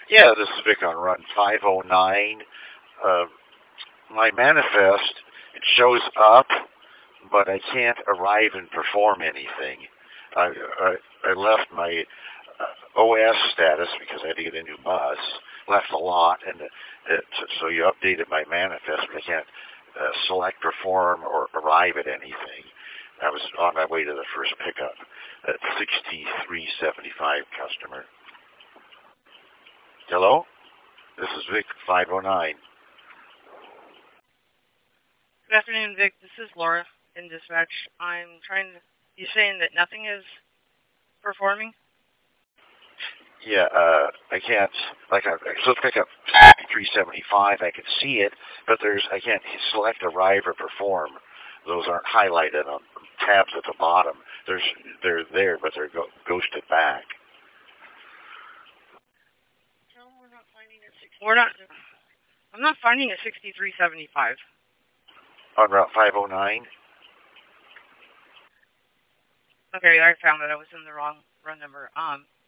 Yeah, this is Vic on run 509. Uh, my manifest, it shows up, but I can't arrive and perform anything. I left my OS status because I had to get a new bus, left a lot, and so you updated my manifest, but I can't select, perform, or arrive at anything. I was on my way to the first pickup at 6375 customer. Hello? This is Vic 509. Good afternoon, Vic. This is Laura in dispatch. I'm trying to. You saying that nothing is performing? Yeah, I can't, like, I so pick up 375, I can see it, but I can't select, arrive, or perform. Those aren't highlighted on tabs at the bottom. They're there, but they're ghosted back. No, we're not finding it. We're not. I'm not finding a 6375. On Route 509? Okay, I found it. I was in the wrong run number.